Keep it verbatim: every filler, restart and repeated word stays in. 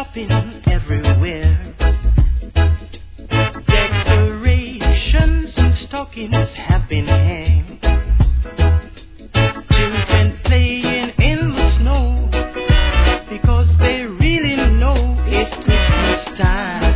shopping everywhere. Decorations and stockings have been hanged. Children playing in the snow because they really know it's Christmas time.